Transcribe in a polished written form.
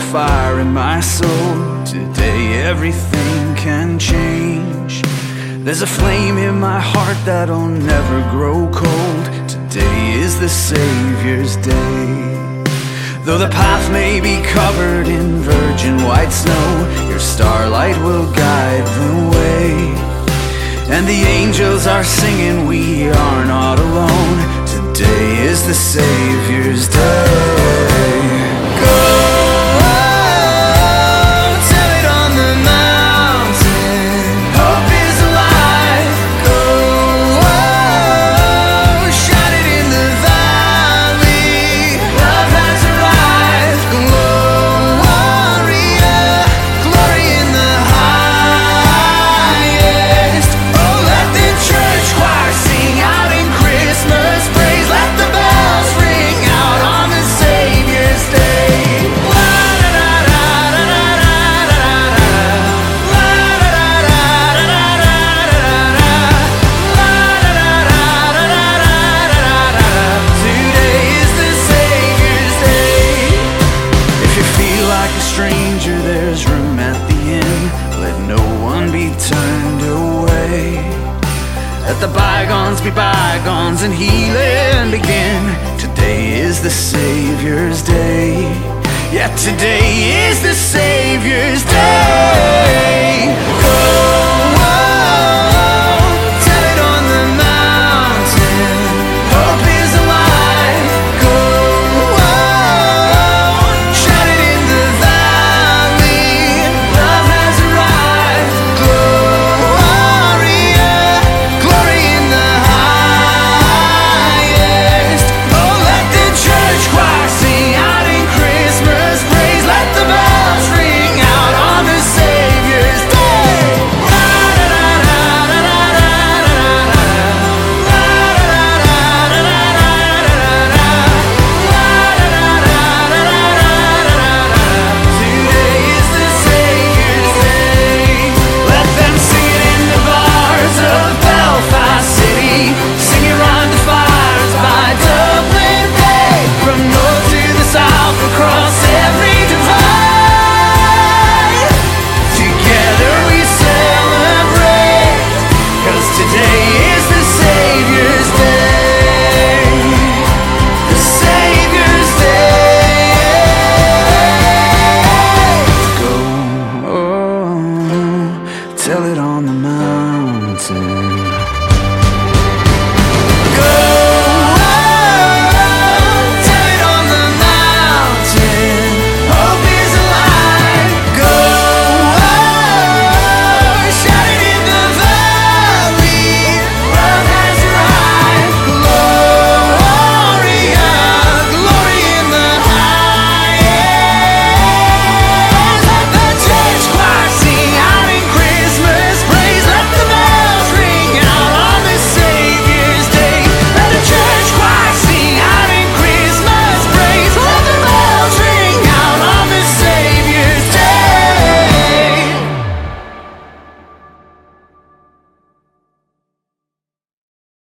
fire in my soul. Today everything can change. There's a flame in my heart that'll never grow cold. Today is the Savior's day. Though the path may be covered in virgin white snow, your starlight will guide the way. And the angels are singing, we are not alone. Today is the Savior's day. There's room at the inn, let no one be turned away. Let the bygones be bygones and healing begin. Today is the Savior's day. Yeah, today is the Savior's day.